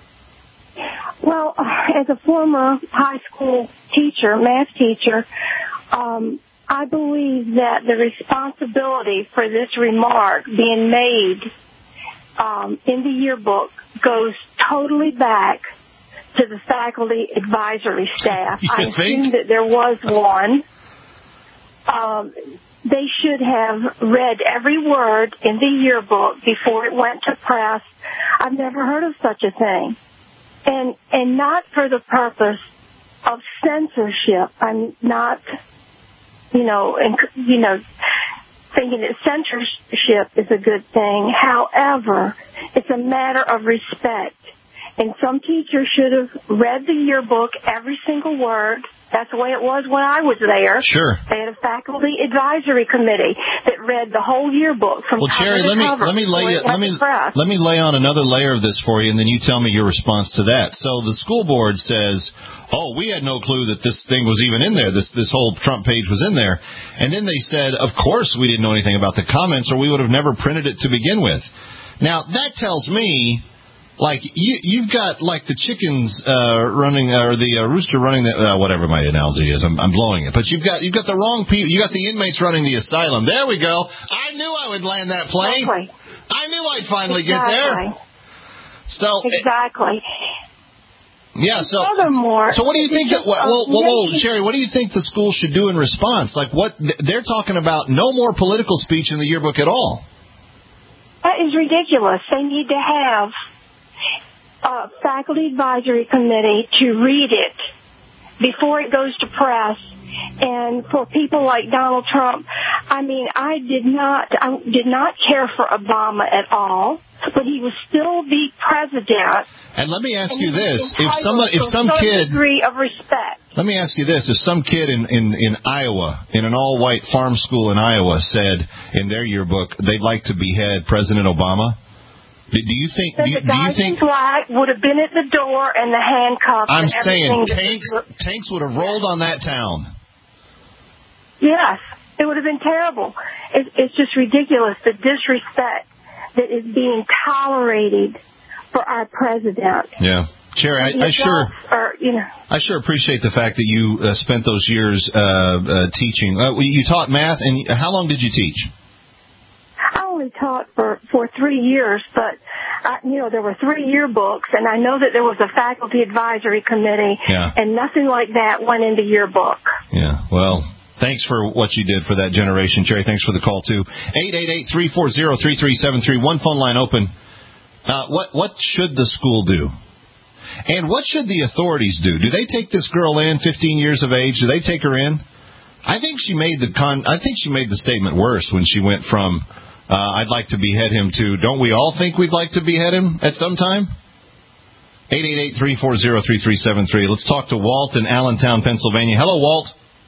B: Well, as a former high school teacher, math teacher, um, I believe that the responsibility for this remark being made um, in the yearbook goes totally back to the faculty advisory staff.
G: You
B: I
G: think?
B: assume that there was one. Um, they should have read every word in the yearbook before it went to press. I've never heard of such a thing. And and not for the purpose of censorship. I'm not, you know, and, you know, thinking that censorship is a good thing. However, it's a matter of respect. And some teachers should have read the yearbook, every single word. That's the way it was when I was there.
G: Sure.
B: They had a faculty advisory committee that read the whole yearbook from
G: well,
B: cover
G: Cherry,
B: to
G: let me
B: cover
G: let me lay
B: before
G: it,
B: it
G: let me
B: went to press.
G: let me lay on another layer of this for you, and then you tell me your response to that. So the school board says, "Oh, we had no clue that this thing was even in there. This this whole Trump page was in there." And then they said, "Of course we didn't know anything about the comments, or we would have never printed it to begin with." Now that tells me. Like, you, you've got, like, the chickens uh, running, or the uh, rooster running, the, uh, whatever my analogy is. I'm, I'm blowing it. But you've got you've got the wrong people. You got the inmates running the asylum. There we go. I knew I would land that plane.
B: Exactly.
G: I knew I'd finally
B: exactly.
G: get there. So
B: Exactly.
G: Yeah, so,
B: Furthermore,
G: so what do you think that, well, well, well, well, Sherry, what do you think the school should do in response? Like, what, they're talking about no more political speech in the yearbook at all.
B: That is ridiculous. They need to have a faculty advisory committee to read it before it goes to press. And for people like Donald Trump, I mean, I did not, I did not care for Obama at all, but he was still the president.
G: And let me ask
B: and
G: you this: if
B: entitled
G: someone, if
B: to a
G: some
B: certain
G: kid,
B: degree of respect.
G: Let me ask you this: if some kid in in in Iowa, in an all-white farm school in Iowa, said in their yearbook they'd like to behead President Obama. Do you think? Do you,
B: the
G: do you think?
B: Black would have been at the door and the handcuffs.
G: I'm
B: and
G: saying
B: everything
G: tanks. Tanks would have rolled on that town.
B: Yes, it would have been terrible. It, it's just ridiculous, the disrespect that is being tolerated for our president.
G: Yeah, Cherry, I, I sure,
B: are, you know,
G: I sure appreciate the fact that you uh, spent those years uh, uh, teaching. Uh, you taught math, and how long did you teach?
B: I only taught for, for three years, but, I, you know, there were three yearbooks, and I know that there was a faculty advisory committee,
G: yeah.
B: and nothing like that went in the yearbook.
G: Yeah, well, thanks for what you did for that generation, Cherry. Thanks for the call, too. eight eight eight, three four zero, three three seven three, one phone line open. Uh, what, what should the school do? And what should the authorities do? Do they take this girl in, fifteen years of age? Do they take her in? I think she made the con. I think she made the statement worse when she went from Uh, I'd like to behead him, too. Don't we all think we'd like to behead him at some time? eight eight eight, three four zero, three three seven three. Let's talk to Walt in Allentown, Pennsylvania. Hello, Walt.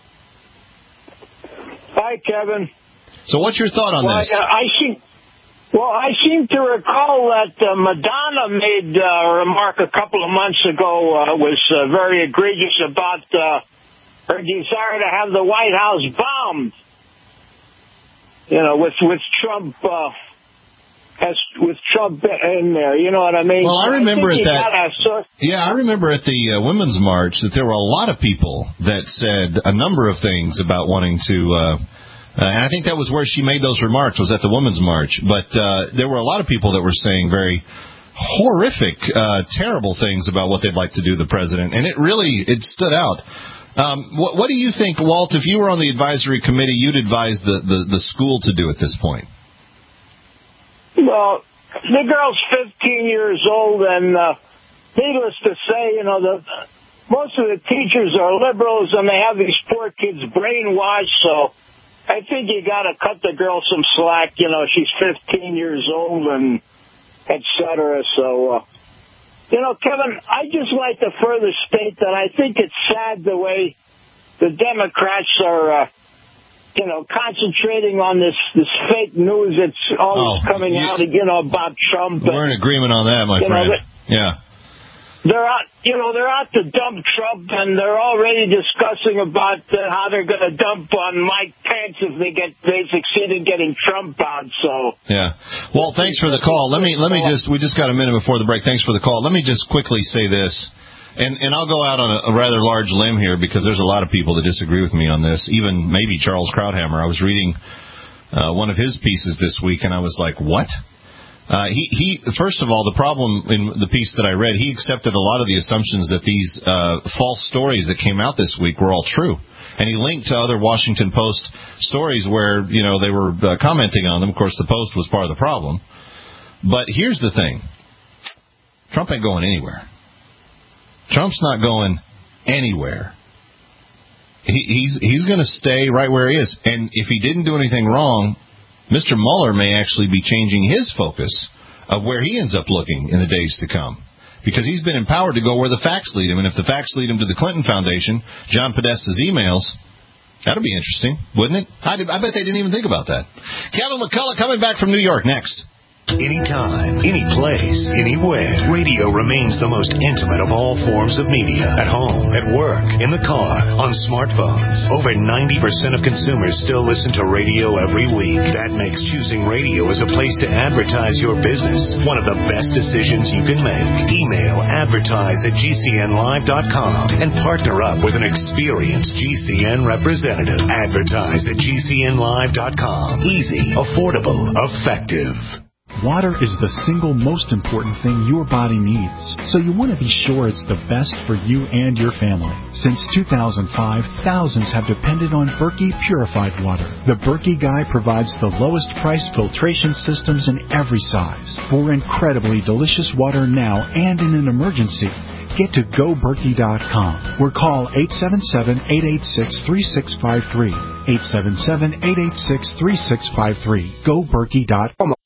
C: Hi, Kevin.
G: So what's your thought on
C: well,
G: this?
C: I, I seem, well, I seem to recall that uh, Madonna made uh, a remark a couple of months ago uh, was uh, very egregious about uh, her desire to have the White House bombed. You know, with with Trump uh, as with Trump in there. You know what I mean?
G: Well, I remember
C: I
G: at that.
C: gotta sort-
G: Yeah, I remember at the uh, Women's March that there were a lot of people that said a number of things about wanting to. Uh, uh, and I think that was where she made those remarks. Was at the Women's March, but uh, there were a lot of people that were saying very horrific, uh, terrible things about what they'd like to do to the president, and it really it stood out. Um, what, what do you think, Walt? If you were on the advisory committee, you'd advise the, the, the school to do at this point?
C: Well, the girl's fifteen years old, and uh, needless to say, you know, the most of the teachers are liberals, and they have these poor kids brainwashed. So I think you got to cut the girl some slack. You know, she's fifteen years old, and et cetera. So, uh, you know, Kevin, I just like to further state that I think it's sad the way the Democrats are. Uh, You know, concentrating on this, this fake news that's always
G: oh,
C: coming
G: you,
C: out, you know, about Trump.
G: We're in agreement on that, my friend.
C: Know,
G: yeah.
C: They're out, you know, they're out to dump Trump, and they're already discussing about uh, how they're going to dump on Mike Pence if they get they succeed in getting Trump out. So.
G: Yeah. Well, thanks for the call. Let me let me just we just got a minute before the break. Thanks for the call. Let me just quickly say this. And and I'll go out on a, a rather large limb here because there's a lot of people that disagree with me on this, even maybe Charles Krauthammer. I was reading uh, one of his pieces this week, and I was like, what? Uh, he, he first of all, the problem in the piece that I read, he accepted a lot of the assumptions that these uh, false stories that came out this week were all true. And he linked to other Washington Post stories where, you know, they were uh, commenting on them. Of course, the Post was part of the problem. But here's the thing. Trump ain't going anywhere. Trump's not going anywhere. He, he's he's going to stay right where he is. And if he didn't do anything wrong, Mister Mueller may actually be changing his focus of where he ends up looking in the days to come. Because he's been empowered to go where the facts lead him. And if the facts lead him to the Clinton Foundation, John Podesta's emails, that'll be interesting, wouldn't it? I, I bet they didn't even think about that. Kevin McCullough coming back from New York next.
A: Anytime, any place, anywhere, radio remains the most intimate of all forms of media. At home, at work, in the car, on smartphones. Over ninety percent of consumers still listen to radio every week. That makes choosing radio as a place to advertise your business one of the best decisions you can make. Email advertise at G C N live dot com and partner up with an experienced G C N representative. Advertise at G C N live dot com. Easy, affordable, effective.
D: Water is the single most important thing your body needs, so you want to be sure it's the best for you and your family. Since two thousand five, thousands have depended on Berkey purified water. The Berkey Guy provides the lowest priced filtration systems in every size. For incredibly delicious water now and in an emergency, get to go berkey dot com or call eight seven seven, eight eight six, three six five three. eight seven seven, eight eight six, three six five three. go berkey dot com.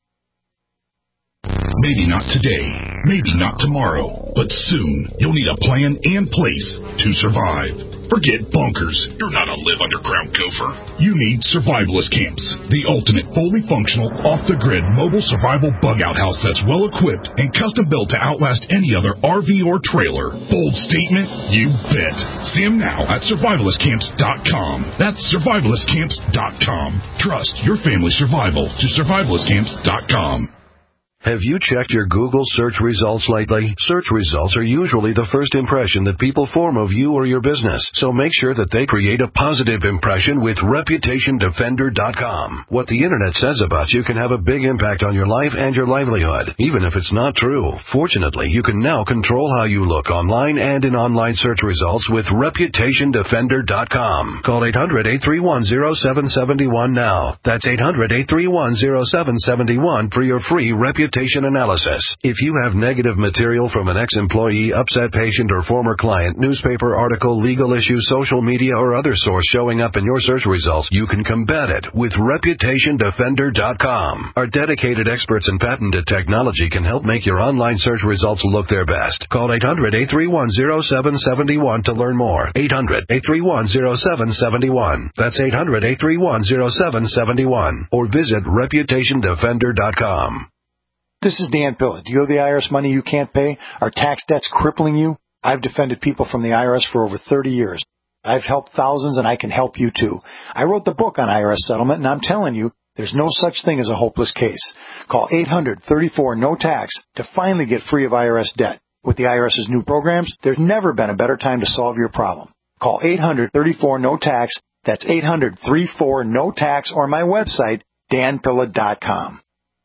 F: Maybe not today, maybe not tomorrow, but soon you'll need a plan and place to survive. Forget bunkers. You're not a live underground gopher. You need Survivalist Camps, the ultimate fully functional, off-the-grid mobile survival bug-out house that's well-equipped and custom-built to outlast any other R V or trailer. Bold statement? You bet. See them now at survivalist camps dot com. That's survivalist camps dot com. Trust your family's survival to survivalist camps dot com.
A: Have you checked your Google search results lately? Search results are usually the first impression that people form of you or your business, so make sure that they create a positive impression with reputation defender dot com. What the internet says about you can have a big impact on your life and your livelihood, even if it's not true. Fortunately, you can now control how you look online and in online search results with reputation defender dot com. Call eight hundred, eight three one, zero seven seven one now. That's eight hundred, eight three one, zero seven seven one for your free reputation analysis. If you have negative material from an ex-employee, upset patient, or former client, newspaper article, legal issue, social media, or other source showing up in your search results, you can combat it with reputation defender dot com. Our dedicated experts in patented technology can help make your online search results look their best. Call eight hundred, eight three one, zero seven seven one to learn more. eight hundred, eight three one, zero seven seven one. That's eight hundred, eight three one, zero seven seven one. Or visit reputation defender dot com.
H: This is Dan Pilla. Do you owe the I R S money you can't pay? Are tax debts crippling you? I've defended people from the I R S for over thirty years. I've helped thousands, and I can help you too. I wrote the book on I R S settlement, and I'm telling you, There's no such thing as a hopeless case. Call eight hundred, thirty-four, no tax to finally get free of I R S debt. With the IRS's new programs, there's never been a better time to solve your problem. Call eight hundred, thirty-four, no tax. That's eight hundred, thirty-four, no tax, or my website, dan pilla dot com.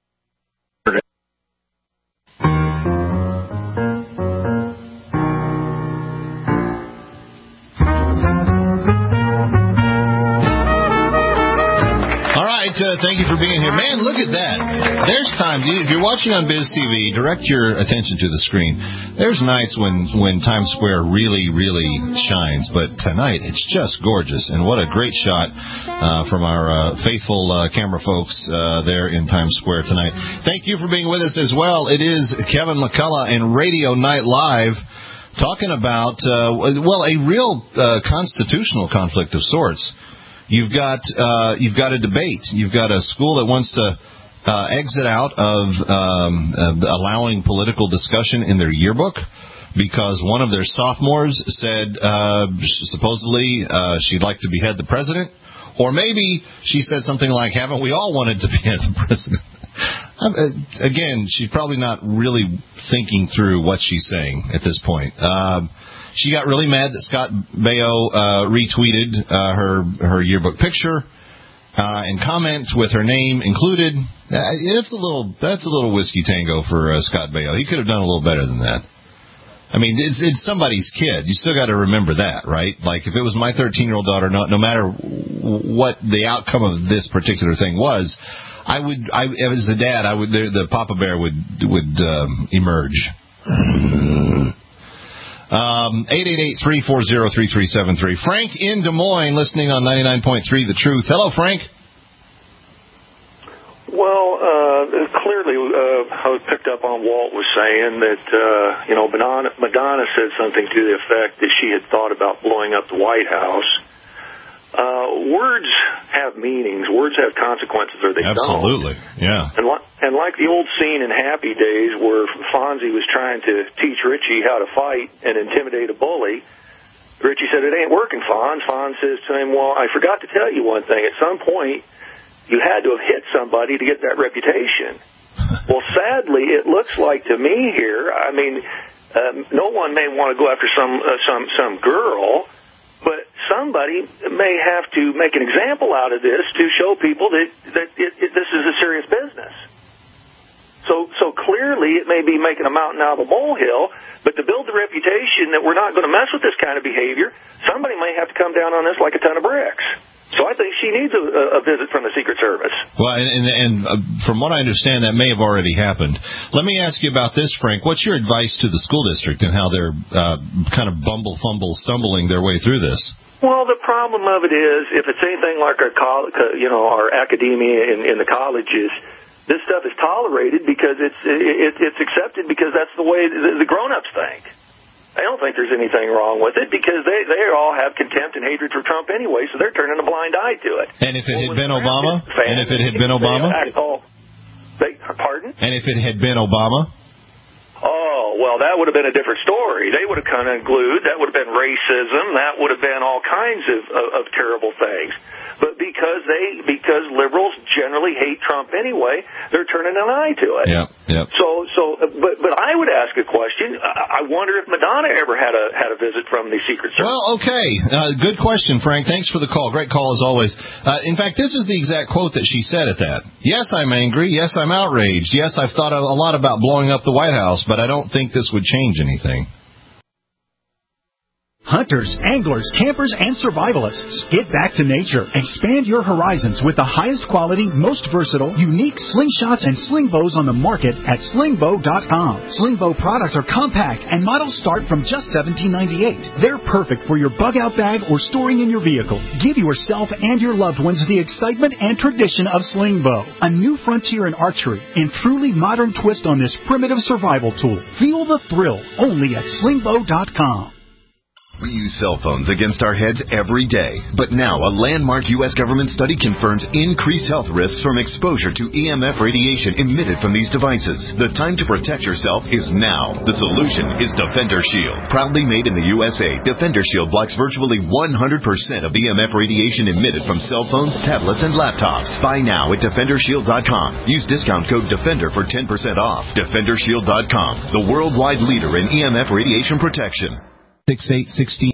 G: Uh, thank you for being here. Man, look at that. There's times, if you're watching on Biz T V, direct your attention to the screen. There's nights when, when Times Square really, really shines, but tonight it's just gorgeous. And what a great shot uh, from our uh, faithful uh, camera folks uh, there in Times Square tonight. Thank you for being with us as well. It is Kevin McCullough and Radio Night Live talking about, uh, well, a real uh, constitutional conflict of sorts. You've got uh, you've got a debate. You've got a school that wants to uh, exit out of um, uh, allowing political discussion in their yearbook because one of their sophomores said uh, supposedly uh, she'd like to behead the president, or maybe she said something like, "Haven't we all wanted to behead the president?" Again, she's probably not really thinking through what she's saying at this point. Um, She got really mad that Scott Baio uh, retweeted uh, her her yearbook picture uh, and comment with her name included. Uh, it's a little that's a little whiskey tango for uh, Scott Baio. He could have done a little better than that. I mean, it's, it's somebody's kid. You still got to remember that, right? Like if it was my thirteen-year-old daughter, no, no matter what the outcome of this particular thing was, I would, I as a dad, I would the, the Papa Bear would would um, emerge. Um, eight eight eight, three four zero, three three seven three. Frank in Des Moines, listening on ninety-nine point three The Truth. Hello, Frank.
I: Well, uh, clearly, uh, I was picked up on Walt was saying that, uh, you know, Madonna, Madonna said something to the effect that she had thought about blowing up the White House. Uh, words have meanings. Words have consequences, or they
G: Absolutely.
I: don't.
G: Absolutely, yeah.
I: And, li- and like the old scene in Happy Days where Fonzie was trying to teach Richie how to fight and intimidate a bully, Richie said, "It ain't working, Fonz." Fonz says to him, "Well, I forgot to tell you one thing. At some point, you had to have hit somebody to get that reputation." Well, sadly, it looks like to me here, I mean, um, no one may want to go after some uh, some some girl, but somebody may have to make an example out of this to show people that, that it, it, this is a serious business. So so clearly it may be making a mountain out of a molehill, but to build the reputation that we're not going to mess with this kind of behavior, somebody may have to come down on this like a ton of bricks. So I think she needs a, a visit from the Secret Service.
G: Well, and, and, and uh, from what I understand, that may have already happened. Let me ask you about this, Frank. What's your advice to the school district and how they're uh, kind of bumble, fumble, stumbling their way through this?
I: Well, the problem of it is, if it's anything like our, college, you know, our academia in, in the colleges, this stuff is tolerated because it's it, it's accepted because that's the way the, the grown-ups think. I don't think there's anything wrong with it because they they all have contempt and hatred for Trump anyway, so they're turning a blind eye to it.
G: And if it had been Obama? And if it had been Obama?
I: They, pardon?
G: And if it had been Obama?
I: Oh, well, that would have been a different story. They would have kind of glued. That would have been racism. That would have been all kinds of, of, of terrible things. But because they, because liberals generally hate Trump anyway, they're turning an eye to it.
G: Yeah, yeah.
I: So, so, but, but I would ask a question. I wonder if Madonna ever had a had a visit from the Secret Service.
G: Well, okay, uh, good question, Frank. Thanks for the call. Great call as always. Uh, in fact, this is the exact quote that she said at that. Yes, I'm angry. Yes, I'm outraged. Yes, I've thought a lot about blowing up the White House, but I don't think this would change anything.
D: Hunters, anglers, campers, and survivalists. Get back to nature. Expand your horizons with the highest quality, most versatile, unique slingshots and sling bows on the market at sling bow dot com. Sling bow products are compact and models start from just seventeen ninety-eight. They're perfect for your bug out bag or storing in your vehicle. Give yourself and your loved ones the excitement and tradition of sling bow. A new frontier in archery and truly modern twist on this primitive survival tool. Feel the thrill only at sling bow dot com.
J: We use cell phones against our heads every day, but now a landmark U S government study confirms increased health risks from exposure to E M F radiation emitted from these devices. The time to protect yourself is now. The solution is Defender Shield. Proudly made in the U S A, Defender Shield blocks virtually one hundred percent of E M F radiation emitted from cell phones, tablets, and laptops. Buy now at Defender Shield dot com. Use discount code DEFENDER for ten percent off. Defender Shield dot com, the worldwide leader in E M F radiation protection.
L: six eight one six